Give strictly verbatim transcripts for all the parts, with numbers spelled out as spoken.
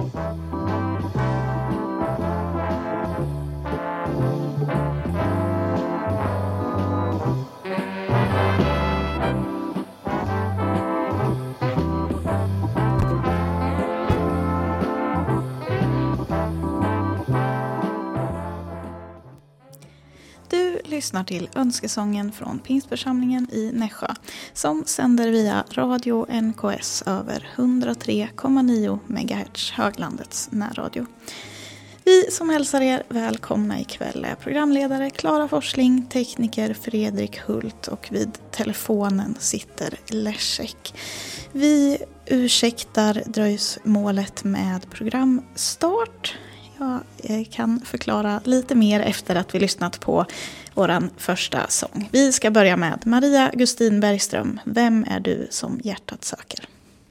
Lyssnar till önskesången från Pingstförsamlingen i Nässjö som sänder via radio N K S över hundratre komma nio megahertz, höglandets närradio. Vi som hälsar er välkomna ikväll är programledare Klara Forsling, tekniker Fredrik Hult och vid telefonen sitter Leszek. Vi ursäktar dröjsmålet med programstart. Jag kan förklara lite mer efter att vi lyssnat på våran första sång. Vi ska börja med Maria Gustin Bergström. Vem är du som hjärtat söker?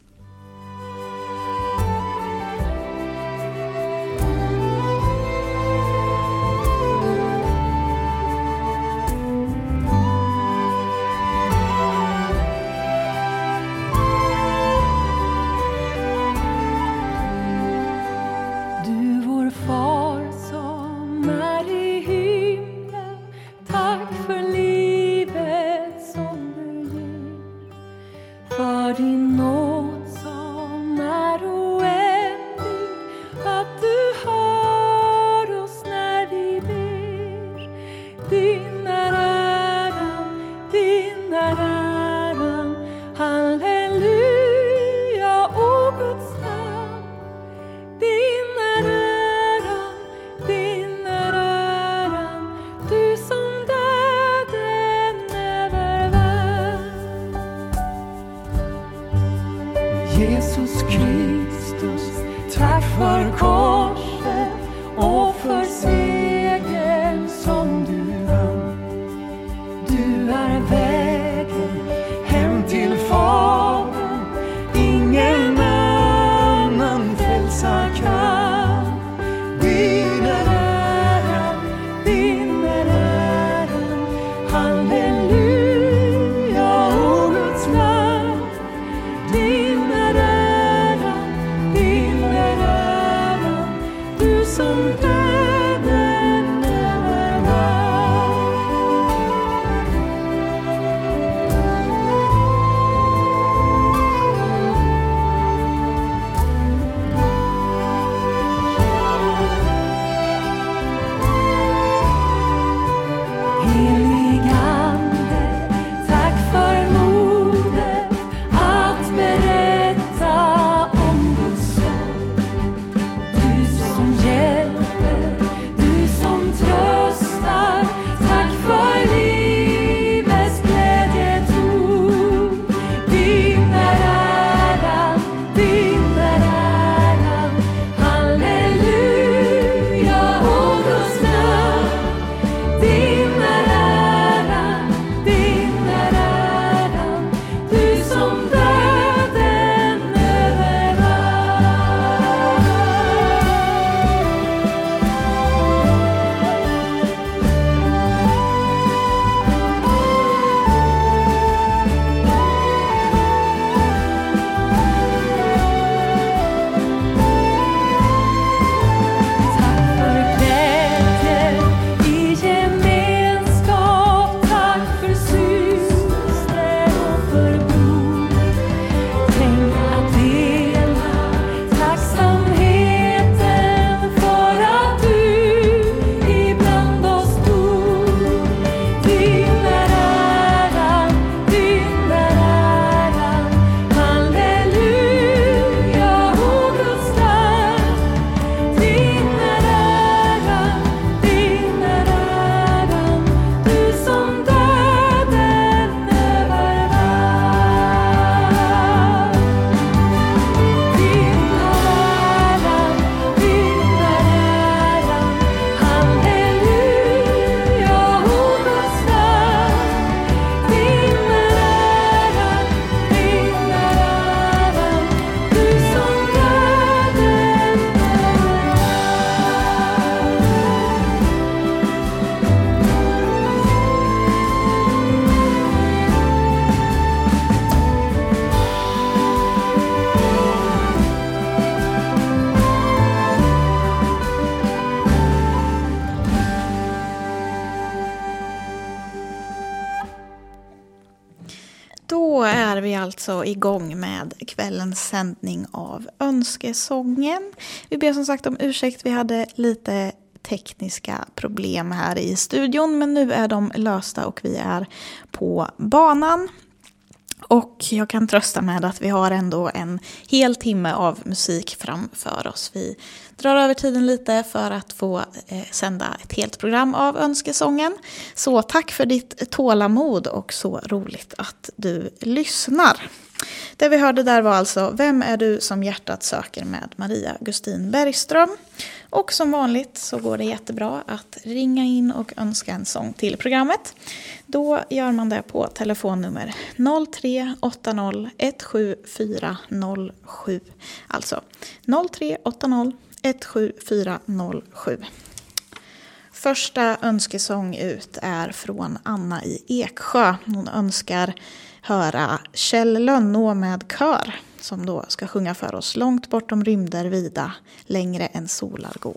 Jesus Kristus, tack för korset och för segern som du vann. Du är vägen hem till Fadern, ingen annan frälsar kan. Din är äran, din är äran, halleluja, o Guds namn. Din är som alltså igång med kvällens sändning av Önskesången. Vi ber som sagt om ursäkt, vi hade lite tekniska problem här i studion, men nu är de lösta och vi är på banan. Och jag kan trösta med att vi har ändå en hel timme av musik framför oss. Vi drar över tiden lite för att få eh, sända ett helt program av Önskesången. Så tack för ditt tålamod och så roligt att du lyssnar. Det vi hörde där var alltså Vem är du som hjärtat söker med Maria Gustin Bergström. Och som vanligt så går det jättebra att ringa in och önska en sång till programmet. Då gör man det på telefonnummer noll tre åtta noll ett sju fyra noll sju. Alltså noll tre åtta noll ett sju fyra noll sju. Första önskesång ut är från Anna i Eksjö. Hon önskar höra Kjell Lönnå med kör som då ska sjunga för oss långt bortom rymder vida, längre än solar gå.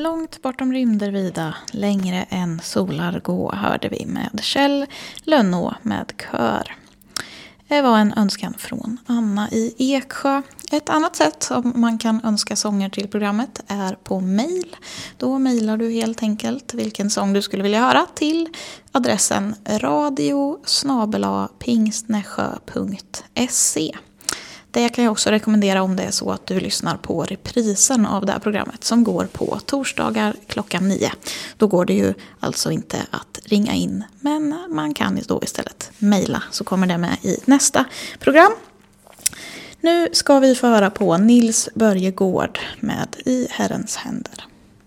Långt bortom rymder vida, längre än solar gå, hörde vi med Kjell Lönnå med Kör. Det var en önskan från Anna i Eksjö. Ett annat sätt som man kan önska sånger till programmet är på mejl. Då mejlar du helt enkelt vilken sång du skulle vilja höra till adressen radio snabel-a pingstnässjö punkt se. Det kan jag också rekommendera om det är så att du lyssnar på reprisen av det här programmet som går på torsdagar klockan nio. Då går det ju alltså inte att ringa in, men man kan då istället mejla, så kommer det med i nästa program. Nu ska vi få höra på Nils Börjegård med I Herrens händer.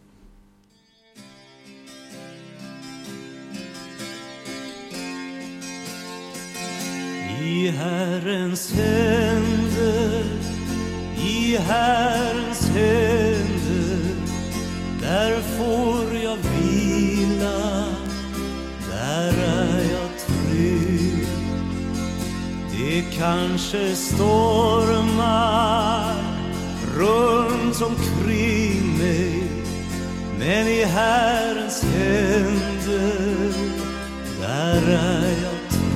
I Herrens händer, i Herrens händer, där får jag vila, där är jag trygg. Det kanske stormar runt omkring mig, men i Herrens händer, där är jag trygg.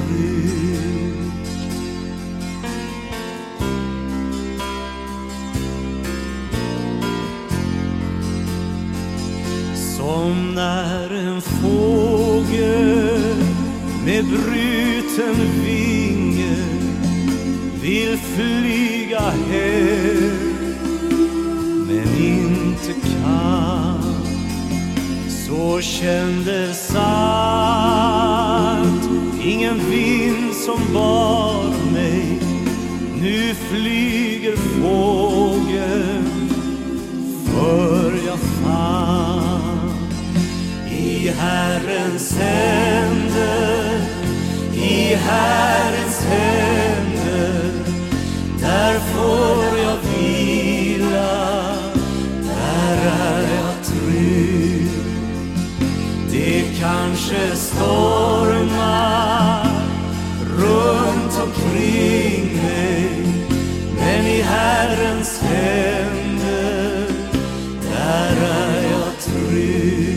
Som när en fågel med bruten vinge vill flyga hem men inte kan, så kändes allt ingen vind som bar mig. Nu flyger fågeln för jag fann. I Herrens händer, i Herrens händer, där får jag vila, där är jag trygg. Det kanske stormar runt omkring mig, men i Herrens händer, där är jag trygg.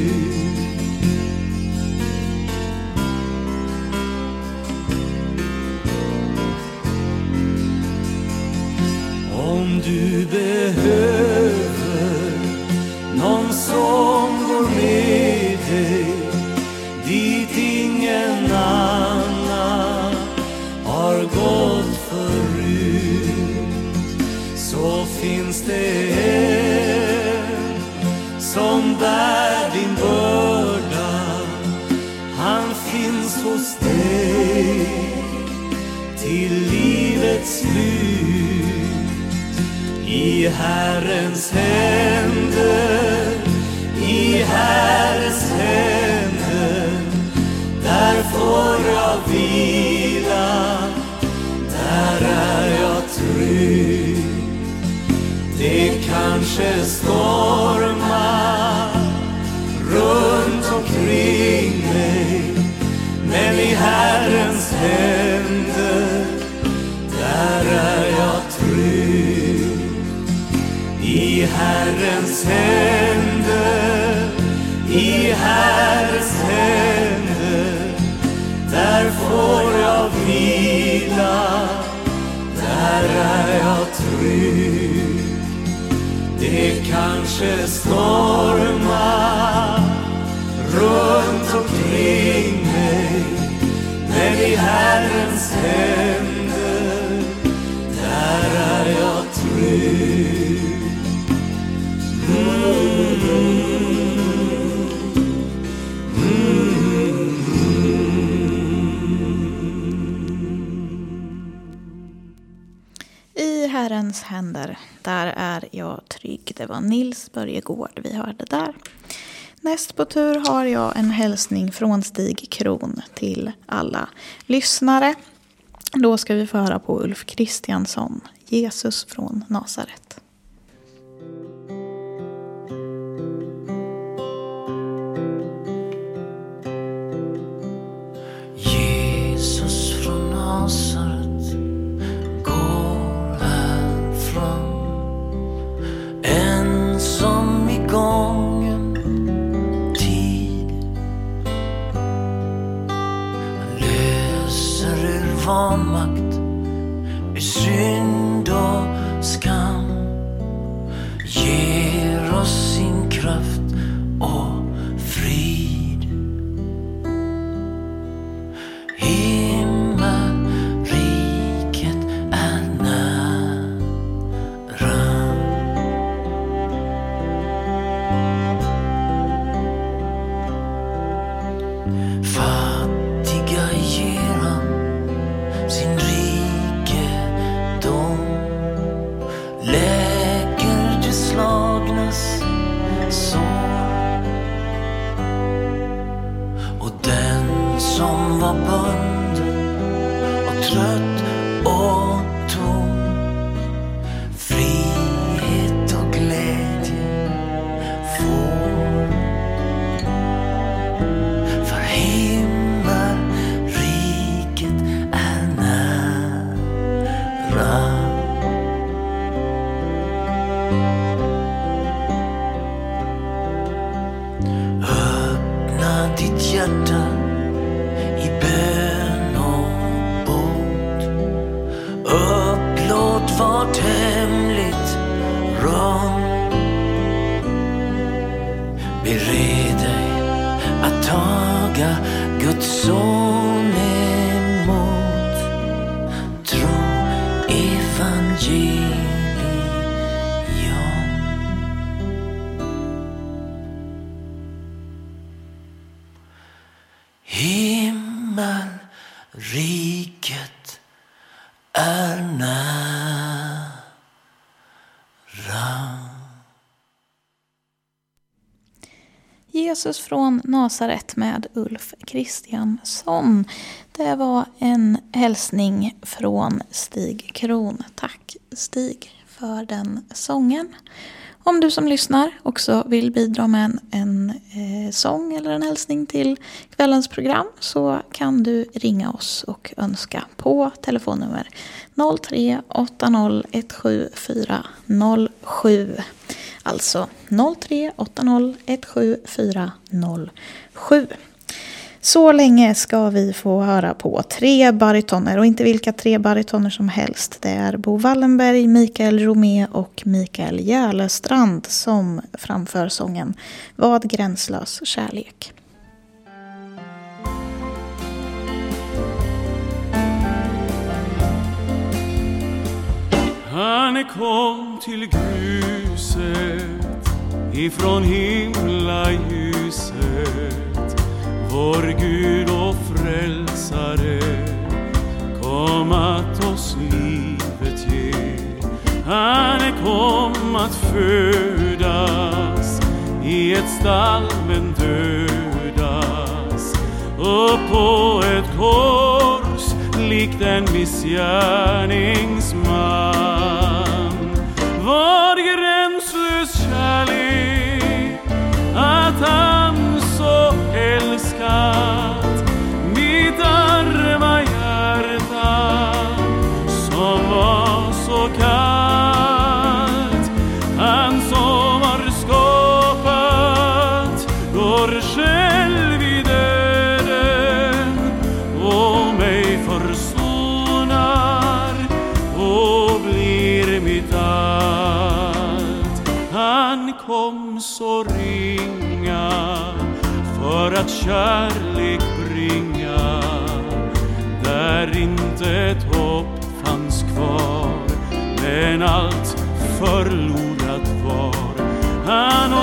Om du behöver någon som går med dig dit ingen annan har gått förut, så finns det en som bär din börda. Han finns hos dig till livets slut. I Herrens händer, i Herrens händer, där får jag vila, där är jag trygg. Det kanske stormar runt omkring mig, men i Herrens händer, där är jag trygg. I Herrens händer, i Herrens händer, där får jag vila, där är jag trygg. Det kanske stormar runt omkring mig, men i Herrens händer, där är jag trygg. I Herrens händer, där är jag trygg. Det var Nils Börjegård vi hörde där. Näst på tur har jag en hälsning från Stig Kron till alla lyssnare. Då ska vi få höra på Ulf Kristiansson, Jesus från Nasaret. Jesus från Nasaret går här fram, ensam i gången kraft och frid. Himmelriket är nära. Fattiga ger han sin rikedom, läker de slagnas sår. Och den som var bunden och trött och tom, frihet och glädje får. För himmelriket är nära. Öppna ditt hjärta i bön och bot. Upplåt vart hemligt rum. Bered dig att taga Guds son emot. Tro evangelium. Himmelriket är nära. Jesus från Nasaret med Ulf Kristiansson. Det var en hälsning från Stig Kron. Tack Stig för den sången. Om du som lyssnar också vill bidra med en, en eh, sång eller en hälsning till kvällens program, så kan du ringa oss och önska på telefonnummer noll tre åtta noll ett sju fyra noll sju. Alltså noll tre åtta noll ett sju fyra noll sju. Så länge ska vi få höra på tre baritoner, och inte vilka tre baritoner som helst. Det är Bo Wallenberg, Mikael Romé och Mikael Järlestrand som framför sången Vad gränslös kärlek. Han kom till gruset ifrån himlaljuset. Vår Gud och frälsare kom att oss livet ge. Han kom att födas i ett stall men dödas, och på ett kors likt en missgärningsman. Var gränslös kärlek att han så älskat mitt arma hjärta som var så kallt. Han som har skapat går själv i döden och mig försonar och blir mitt allt. Han kom så ringa för att kärlek bringa där inte ett hopp fanns kvar, men allt förlorat var. Han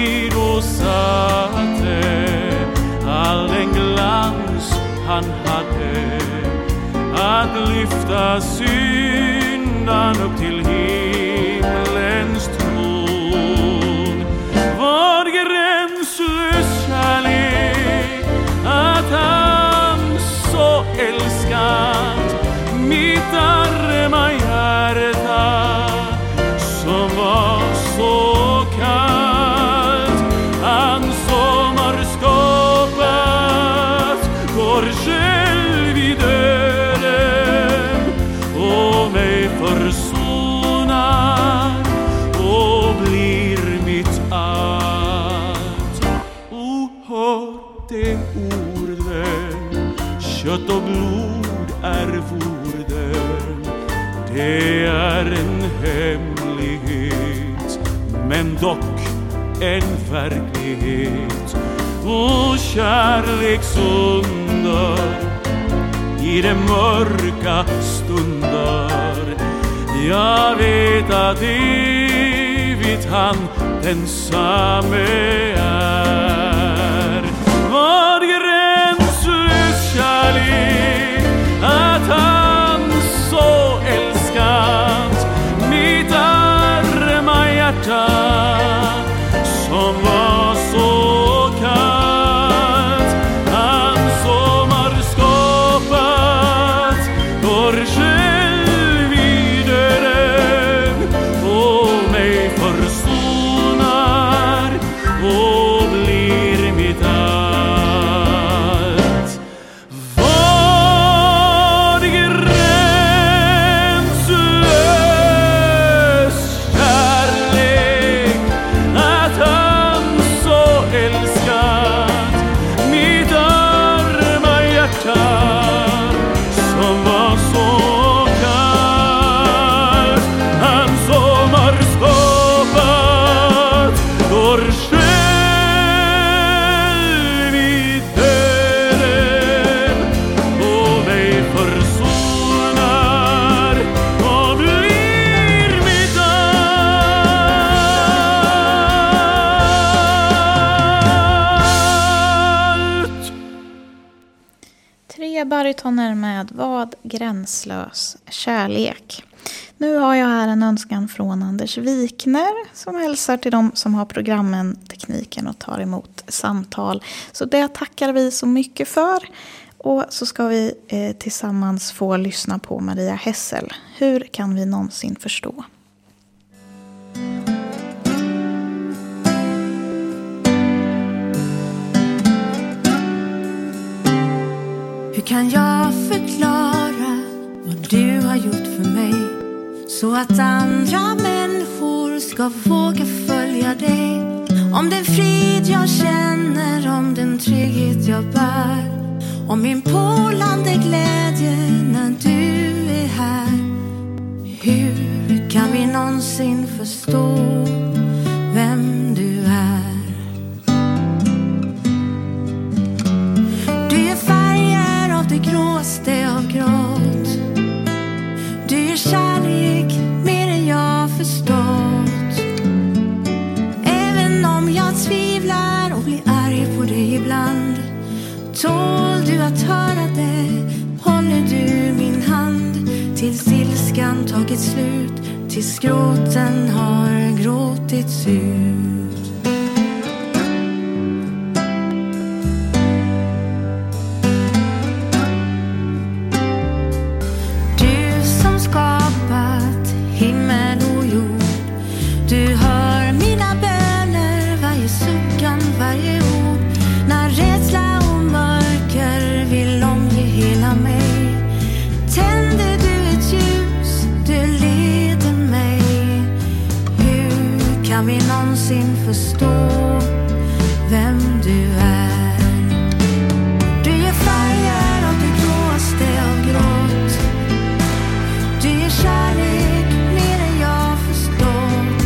åsidosatte all den glans han hade, att lyfta syndan upp till himlens tron. Var gränslös kärlek att han så älskat mitt arma hjärta som var så kallt. Han som har skapat går själv i döden och mig försonar och blir mitt allt. O, hör det orden, kött och blod är vorden. Det är en hemlighet, men dock en verklighet och kärleksunder i de mörka stunder. Jag vet att evigt han densamme är. Vad gränslös kärlek att han så älskat mitt arma hjärta som var så kallt. Han som har skapat vår själ vid döden och mig försonar och blir mitt allt. Vad gränslös kärlek att han så älskat mitt arma hjärta som var så kallt. Han som har skapat vår själ vid döden och mig försonar och blir mitt allt. Tre baritoner med Vad gränslös kärlek. Nu har jag här en önskan från Anders Wikner som hälsar till dem som har programmen, tekniken och tar emot samtal. Så det tackar vi så mycket för. Och så ska vi eh, tillsammans få lyssna på Maria Hessel. Hur kan vi någonsin förstå? Hur kan jag förklara vad du har gjort för mig, så att andra människor ska våga följa dig? Om den frid jag känner, om den trygghet jag bär, om min pålande glädje när du är här. Hur kan vi någonsin förstå vem du är? Du är färger av det gråste av gråt. Du är kärlek mer än jag förstått. Även om jag tvivlar och blir arg på dig ibland, tål du att höra det, håller du min hand tills ilskan tagit slut, tills gråten har gråtits ut. Du som skapat himmel och jord, du hör mina böner, varje suckan, varje ord. När rädsla och mörker vill omge hela mig, tänder du ett ljus, du leder mig. Hur kan vi någonsin förstå vem du är? Du är färger av det gråste av gråt. Du är kärlek mer än jag förstått.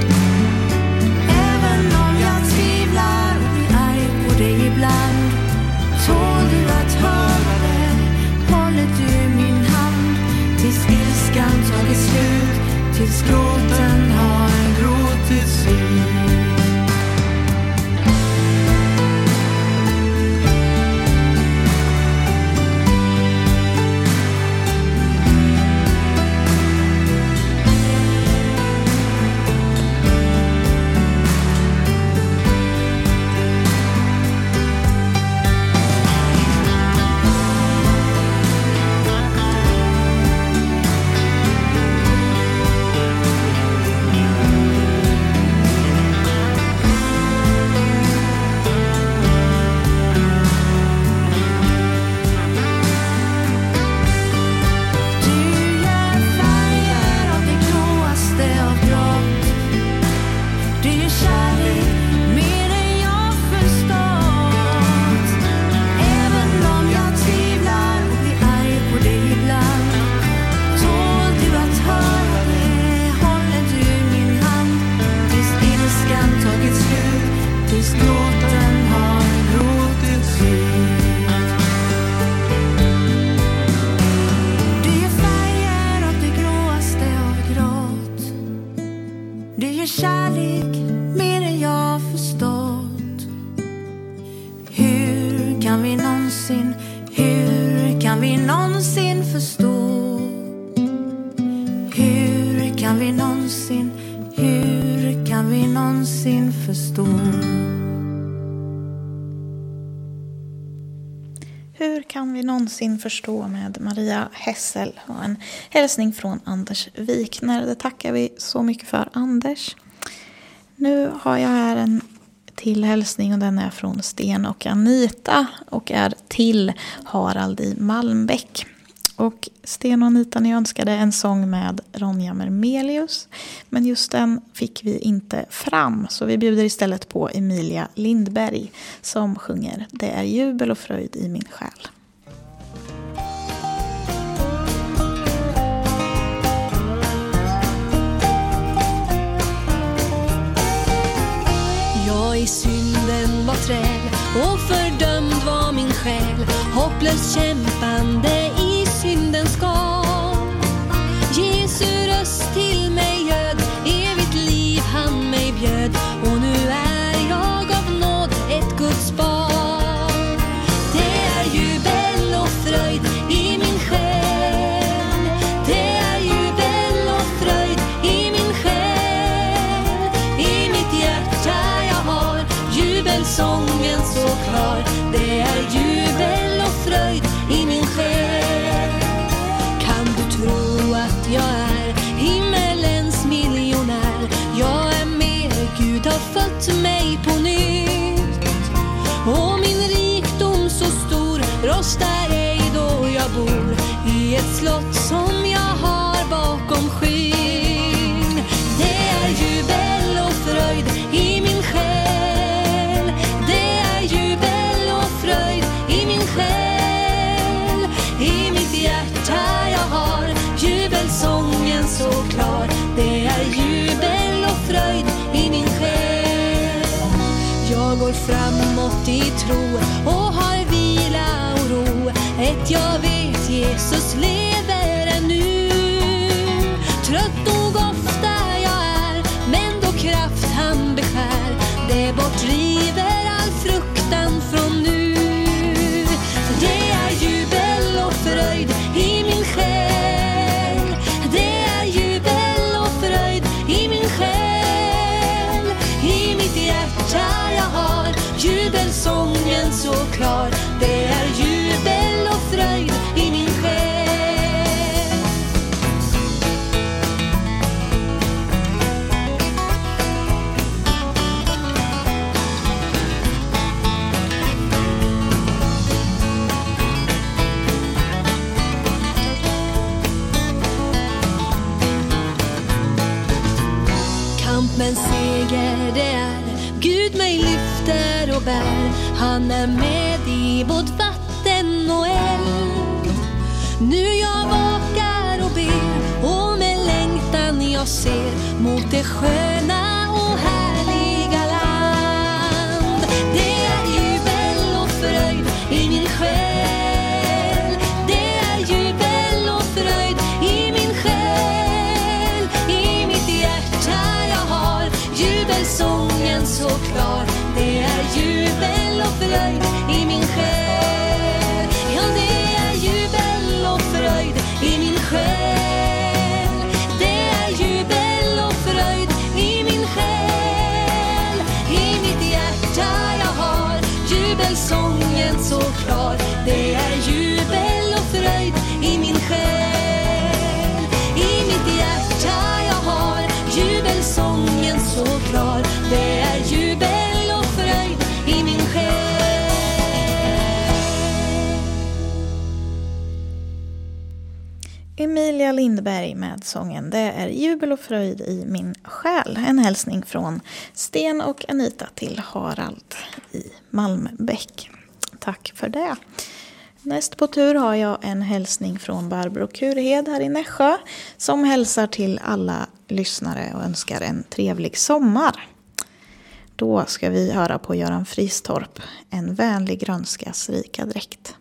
Även om jag tvivlar och blir arg på dig ibland, tål du att höra det, håller du min hand tills ilskan tagit slut, tills gråten har gråtits ut. kärlek mer än jag förstått. Hur kan vi någonsin, hur kan vi någonsin förstå? Hur kan vi någonsin, hur kan vi någonsin förstå? Hur kan vi någonsin förstå med Maria Hessel och en hälsning från Anders Wikner. Det tackar vi så mycket för, Anders. Nu har jag här en till hälsning och den är från Sten och Anita och är till Harald i Malmbäck. Och Sten och Anita, ni önskade en sång med Ronja Mermelius, men just den fick vi inte fram, så vi bjuder istället på Emilia Lindberg som sjunger Det är jubel och fröjd i min själ. Jag i synden var träl och fördömd var min själ, hopplöst kämpande i syndens skal. Jesu röst till mig göd, evigt liv han mig bjöd, och nu är jag av nåd ett Guds barn. Det är jubel och fröjd i min själ, det är jubel och fröjd i min själ. I mitt hjärta jag har jubelsången så klar, det är jubel och fröjd i min själ. Kan du tro att jag är himmelens miljonär? Jag är med, Gud har fött mig på nytt, och min rikdom så stor rostar ej då jag bor i ett slott som jag har bakom skyn. Det är jubel och fröjd i min själ, det är jubel och fröjd i min själ. I mitt hjärta jag har jubelsången så klar, det är jubel och fröjd i min själ. Jag går framåt i tro och har vila och ro, ett jag vet Jesus lever ännu. Trött nog ofta jag är, men då kraft han beskär, det bortriver all fruktan från nu. Det är jubel och fröjd i min själ, det är jubel och fröjd i min själ. I mitt hjärta jag har jubelsången så klar, det är jubel och fröjd i min själ. Men seger det är, Gud mig lyfter och bär, han är med i både vatten och eld. Nu jag vakar och ber, och med längtan jag ser mot det sköna och härliga land. Det är jubel och fröjd i min själ, det är jubel och fröjd i min själ. I mitt hjärta jubelsången så klar, det är jubel och fröjd i min själ. Ja, det är jubel och fröjd i min själ, det är jubel och fröjd i min själ. I mitt hjärta jag har jubelsången så klar, det är jubel och fröjd i min själ. I mitt hjärta jag har jubelsången så klar, det är jubel och fröjd i min själ. Emilia Lindberg med sången Det är jubel och fröjd i min själ. En hälsning från Sten och Anita till Harald i Malmbäck. Tack för det. Näst på tur har jag en hälsning från Barbro Kurhed här i Nässjö, som hälsar till alla lyssnare och önskar en trevlig sommar. Då ska vi höra på Göran Fristorp, En vänlig grönskas rika dräkt.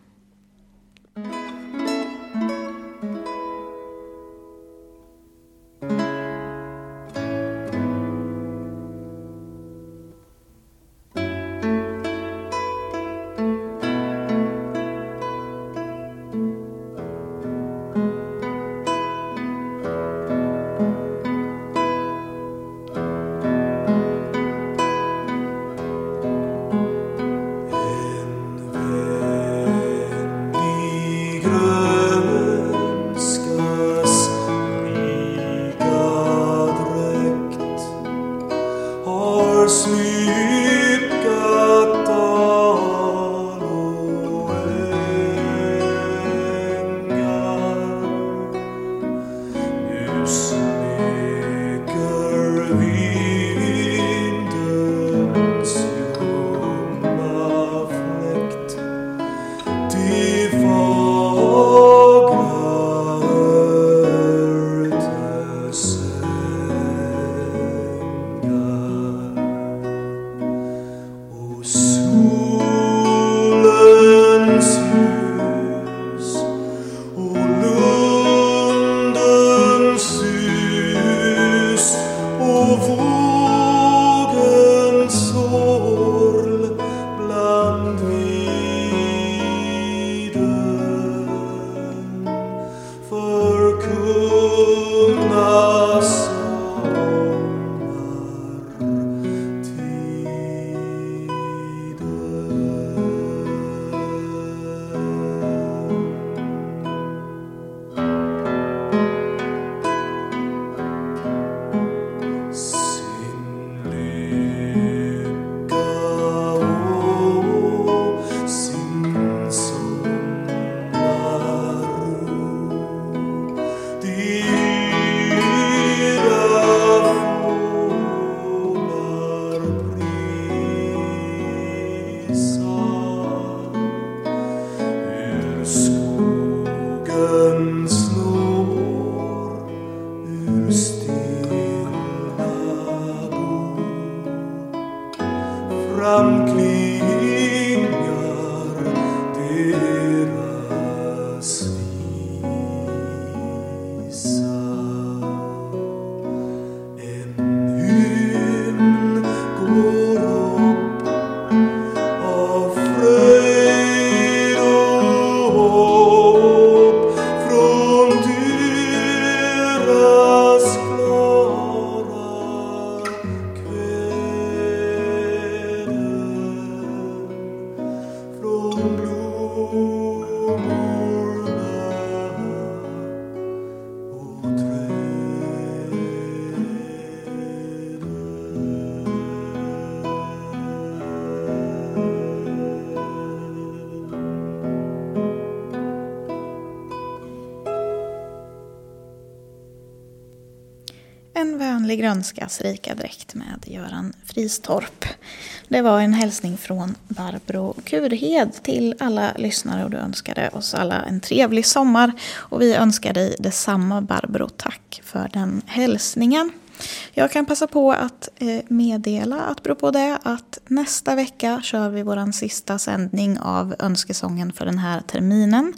En vänlig grönskas rika dräkt med Göran Fristorp. Det var en hälsning från Barbro Kurhed till alla lyssnare, och du önskade oss alla en trevlig sommar. Och vi önskar dig detsamma, Barbro. Tack för den hälsningen. Jag kan passa på att meddela att apropå det att nästa vecka kör vi våran sista sändning av önskesången för den här terminen.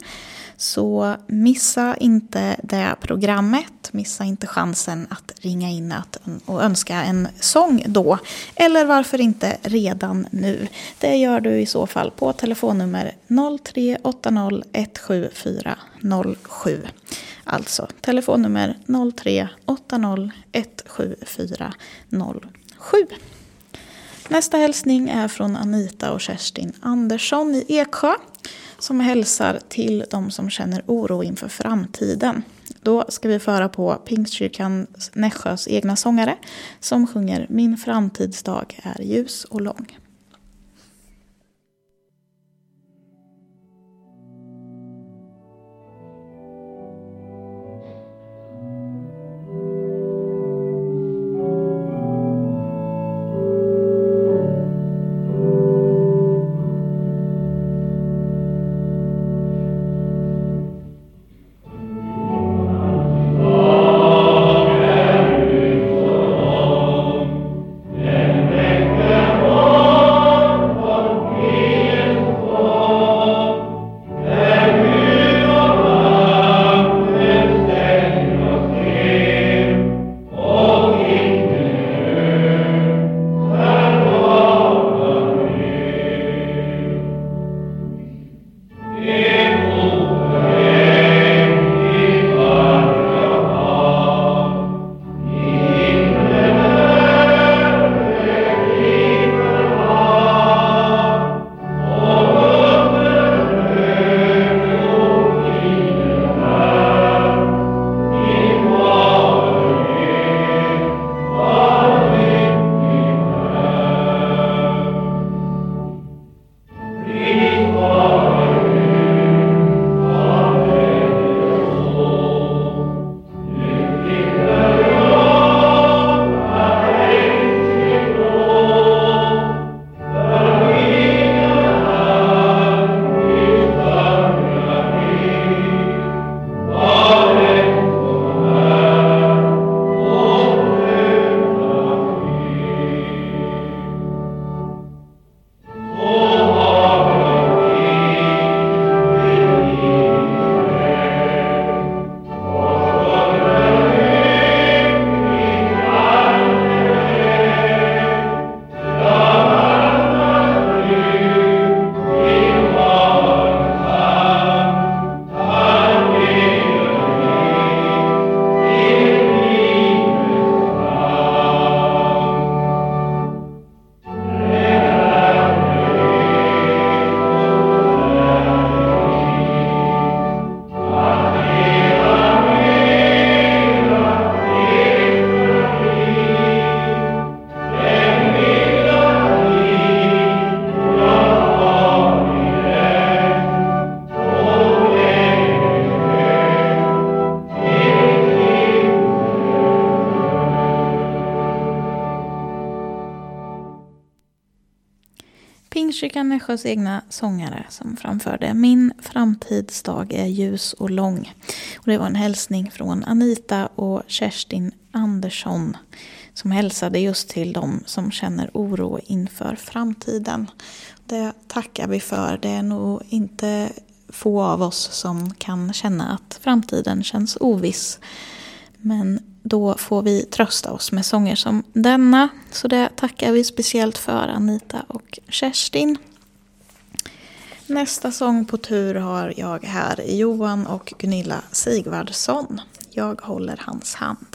Så missa inte det programmet, missa inte chansen att ringa in att, och önska en sång då. Eller varför inte redan nu. Det gör du i så fall på telefonnummer noll tre åtta noll ett sju fyra noll sju. Alltså telefonnummer noll tre åtta noll ett sju fyra noll sju. Nästa hälsning är från Anita och Kerstin Andersson i Eksjö, som hälsar till de som känner oro inför framtiden. Då ska vi föra på Pingstkyrkan Nässjös egna sångare som sjunger Min framtidsdag är ljus och lång. Oh Pingstkyrkan Nässjös egna sångare som framförde Min framtidsdag är ljus och lång. Och det var en hälsning från Anita och Kerstin Andersson som hälsade just till dem som känner oro inför framtiden. Det tackar vi för. Det är nog inte få av oss som kan känna att framtiden känns oviss. Men då får vi trösta oss med sånger som denna. Så det tackar vi speciellt för, Anita och Kerstin. Nästa sång på tur har jag här, Johan och Gunilla Sigvardsson. Jag håller hans hand.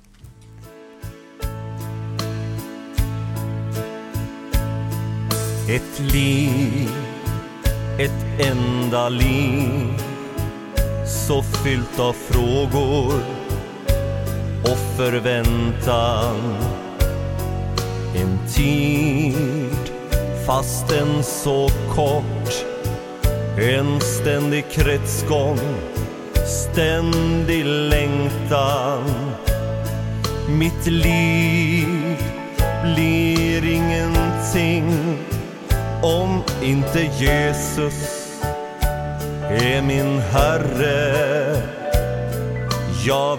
Ett liv, ett enda liv, så fyllt av frågor och förväntan. En tid, fastän så kort, en ständig kretsgång, ständig längtan. Mitt liv blir ingenting om inte Jesus är min Herre. Jag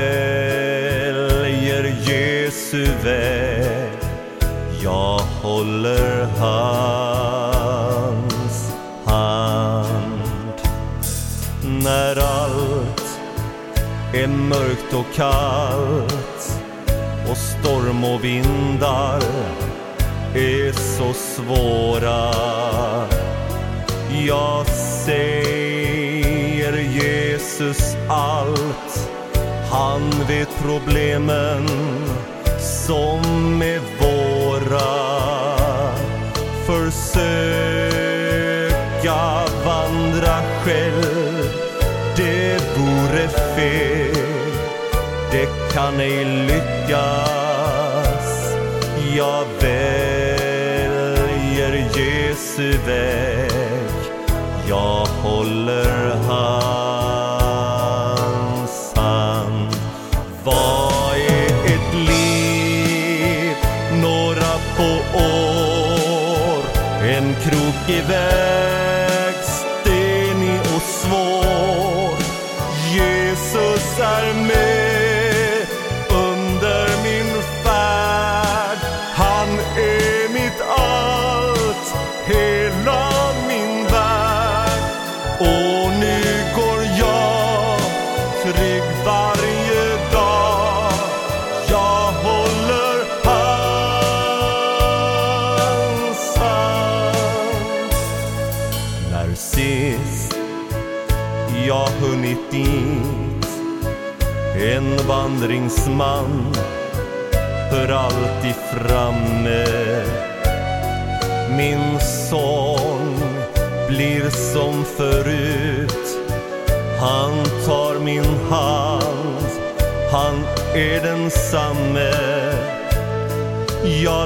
väljer Jesu väg, jag håller hans hand. När allt är mörkt och kallt och storm och vindar är så svåra, jag säger Jesus allt. Han vet problemen som är våra. Försöka vandra själv, det vore fel, det kan ej lyckas. Jag väljer Jesu väg, jag håller hans hand. Vad är ett liv? Några få år, en krokig väg, stenig och svår. Jesus är med under min färd, han är mitt allt, hela min värld. Och nu går jag trygg varje dag, jag håller hans hand. När sist jag hunnit dit, en vandringsman för alltid framme. Min sång blir som förut, han tar min hand, han är densamme. Jag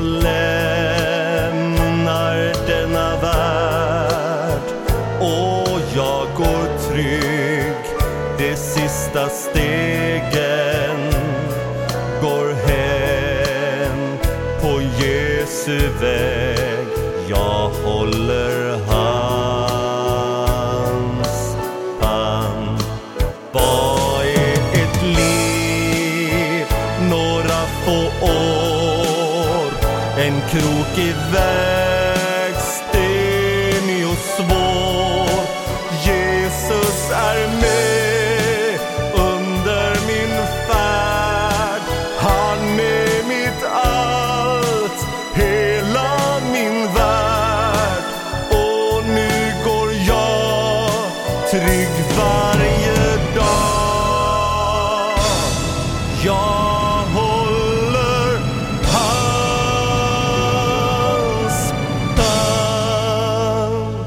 lämnar denna värld och jag går trygg. De sista stegen går hem på Jesu väg, jag håller hans hand. Vad är ett liv? Några få år, en krokig väg, stenig och svår. Jesus är med under min färd, han är mitt allt, hela min värld. Och nu går jag trygg varje dag, jag håller hans hand.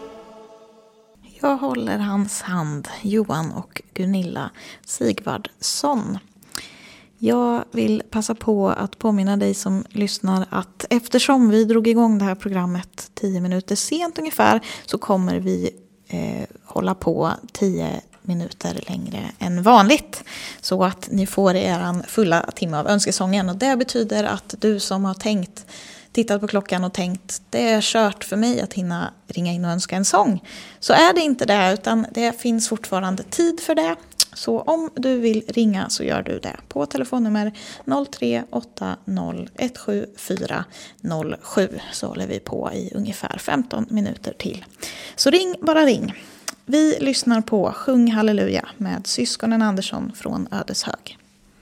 Jag håller hans hand, Johan och Gunilla Sigvardsson. Jag vill passa på att påminna dig som lyssnar att eftersom vi drog igång det här programmet tio minuter sent ungefär, så kommer vi eh, hålla på tio minuter längre än vanligt. Så att ni får er fulla timme av önskesången. Och det betyder att du som har tänkt tittat på klockan och tänkt det är kört för mig att hinna ringa in och önska en sång, så är det inte det, utan det finns fortfarande tid för det. Så om du vill ringa så gör du det på telefonnummer noll tre åtta noll ett sju fyra noll sju, så håller vi på i ungefär femton minuter till. Så ring, bara ring. Vi lyssnar på Sjung halleluja med syskonen Andersson från Ödeshög.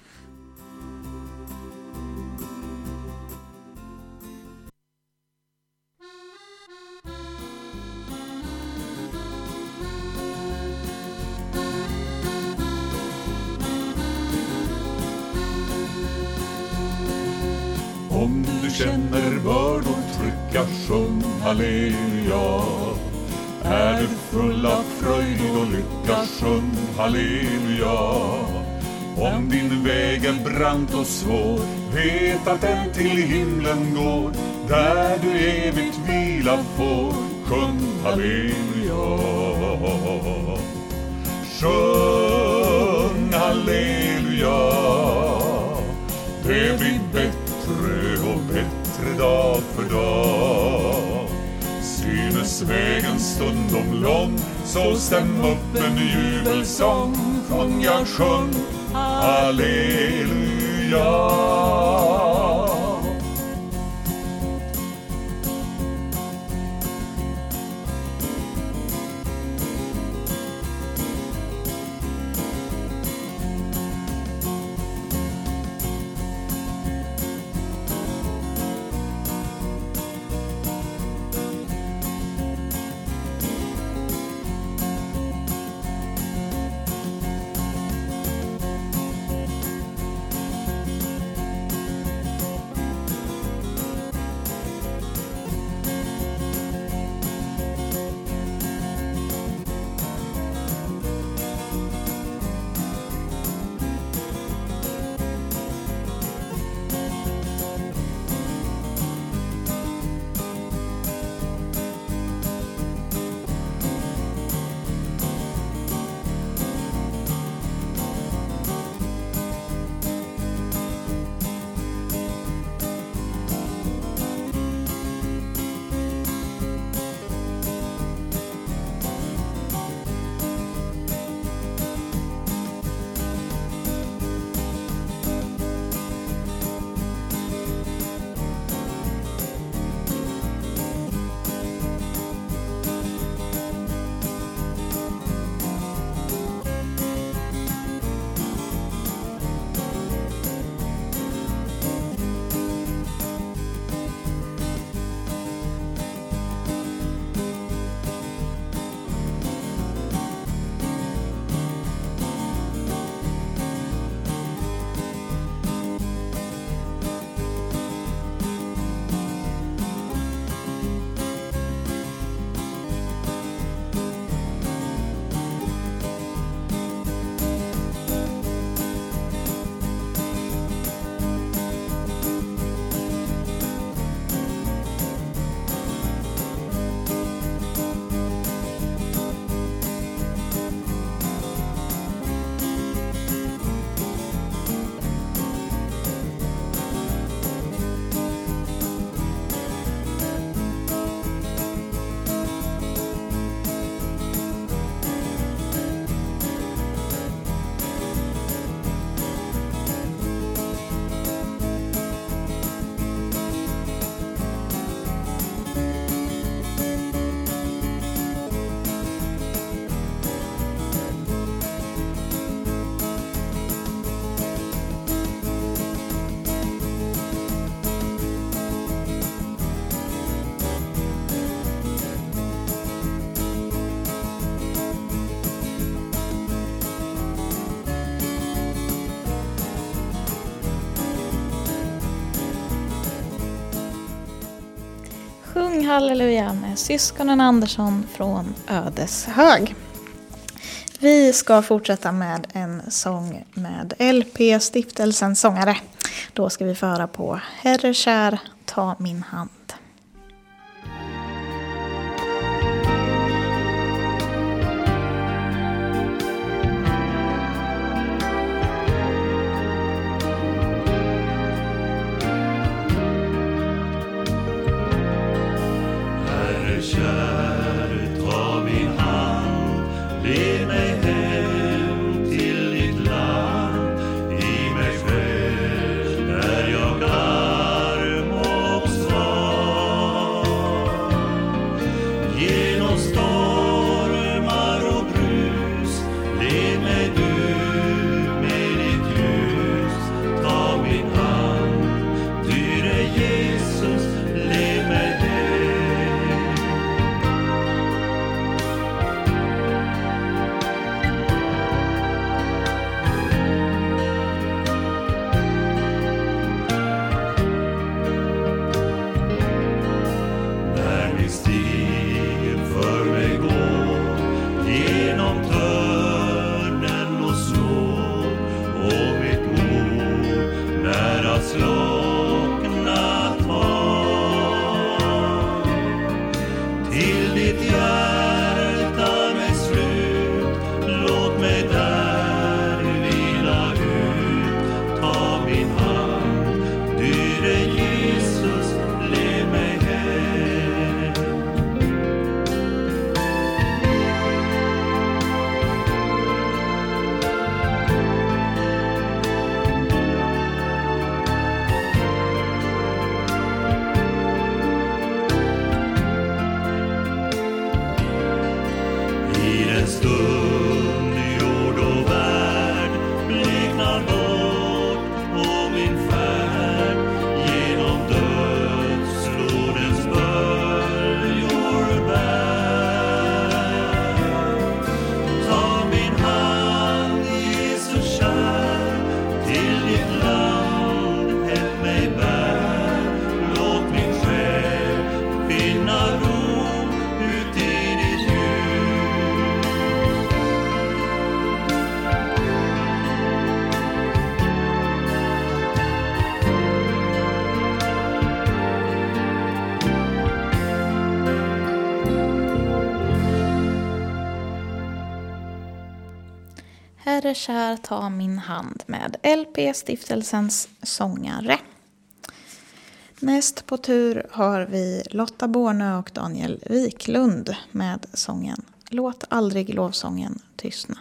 Om du känner bördor trycka, sjung halleluja. Är du full av fröjd och lycka, sjung halleluja. Om din väg är brant och svår, vet att den till himlen går, där du evigt vila får, sjung halleluja. Sjung halleluja. Det blir bättre och bättre dag för dag. Synes vägen stundom lång, så stäm upp en jubelsång. Sjung, jag sjung, halleluja. Sjung halleluja med syskonen Andersson från Ödeshög. Vi ska fortsätta med en sång med L P-stiftelsens sångare. Då ska vi föra på Herre kär, ta min hand. Herre kär, ta min hand med L P-stiftelsens sångare. Näst på tur har vi Lotta Bornö och Daniel Wiklund med sången Låt aldrig lovsången tystna.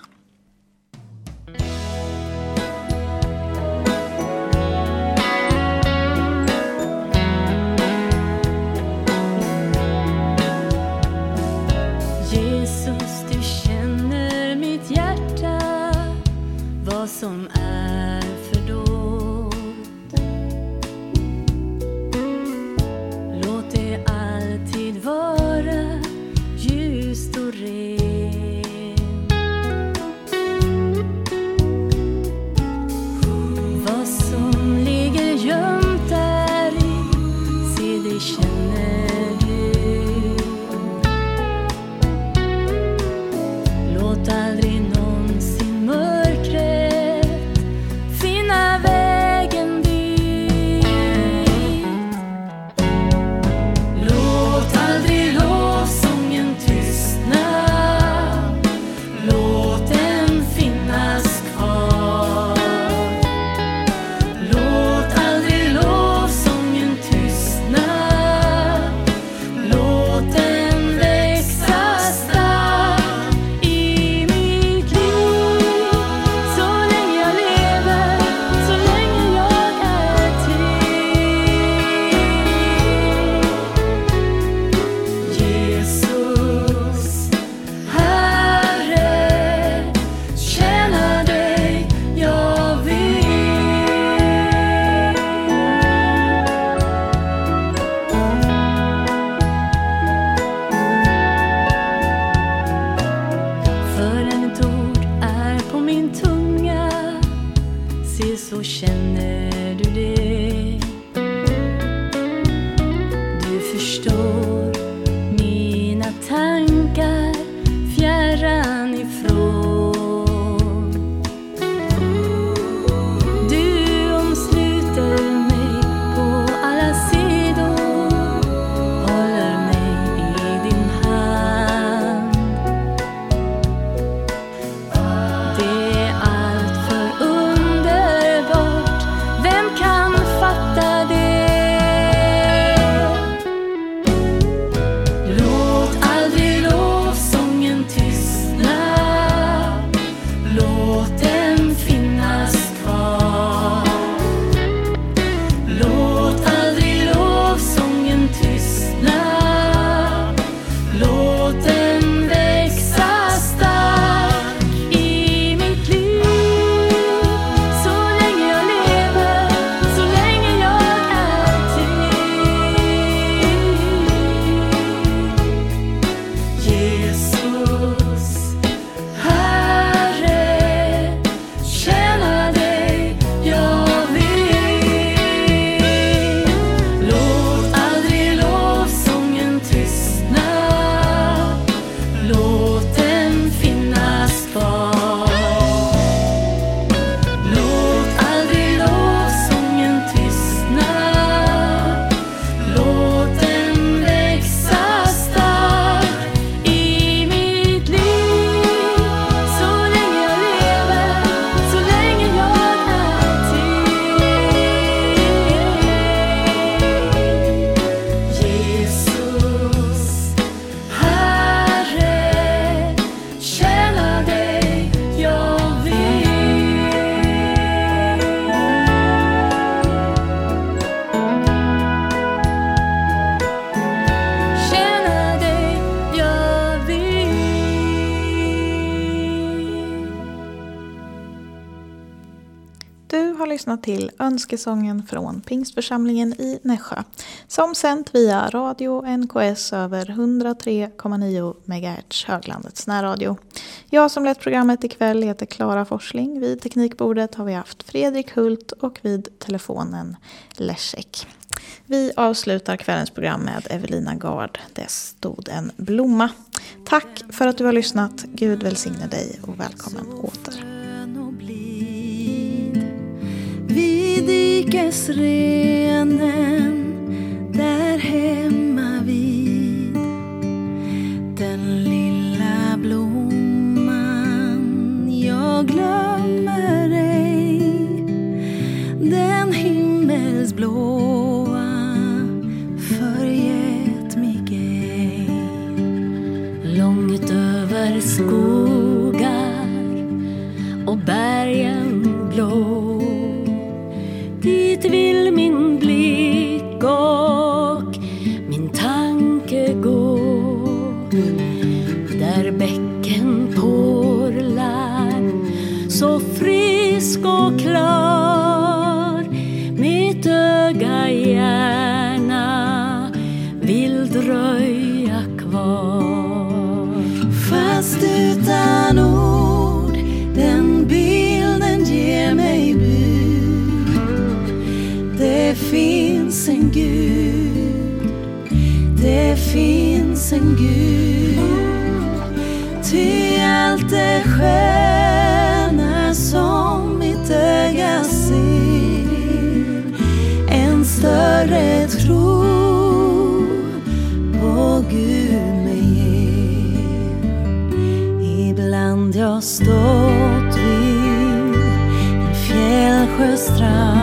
Jesus, du känner mitt hjärta, vad som är fördolt. Låt det alltid vara ljust och rent. Vad som ligger gömt där i, se det känner du. Låt aldrig någonsin mörkret finna vägen dit. Låt aldrig lovsången tystna, låt den finnas kvar. Låt aldrig lovsången tystna, låt den växa stark i mitt liv. Så länge jag lever, så länge jag är till. Jesus, Herre, tjäna dig jag vill. Förrän ett ord är på min tunga, se så känner du det. Du förstår mina tankar fjärran ifrån. Du omsluter mig på alla sidor, håller mig i din hand. Det är allt för underbart, vem kan fatta det? Låt aldrig lovsången tystna, låt den finnas kvar. Låt aldrig lovsången tystna, låt den växa stark i mitt liv. Så länge jag lever, så länge jag är till. Jesus, Herre, tjäna dig jag vill. Låt aldrig lovsången tystna, låt den finnas kvar. Låt aldrig lovsången tystna, låt den växa stark i mitt liv. Så länge jag lever, så länge jag är till. Jesus, Herre, tjäna dig jag vill. Tjäna dig jag vill. Du har lyssnat till önskesången från Pingstförsamlingen i Nässjö som sänt via radio N K S över hundratre komma nio megahertz höglandets närradio. Jag som lett programmet ikväll heter Klara Forsling. Vid teknikbordet har vi haft Fredrik Hult och vid telefonen Leszek. Vi avslutar kvällens program med Evelina Gard. Det stod en blomma. Tack för att du har lyssnat. Gud välsigne dig och välkommen åter. Vid dikesrenen där hemma vid den lilla blomman jag glömde. skogar och bergen blå. Dit vill min blick och min tanke gå. Där bäcken porlar så frisk och klar. Mitt öga gärna vill dröja kvar. Fast utan ord, den bilden ger mig bud. Det finns en Gud, det finns en Gud. Ty allt det sköna som mitt öga ser, en större tro på Gud mig ger. Ibland jag stått vid en fjällsjöstrand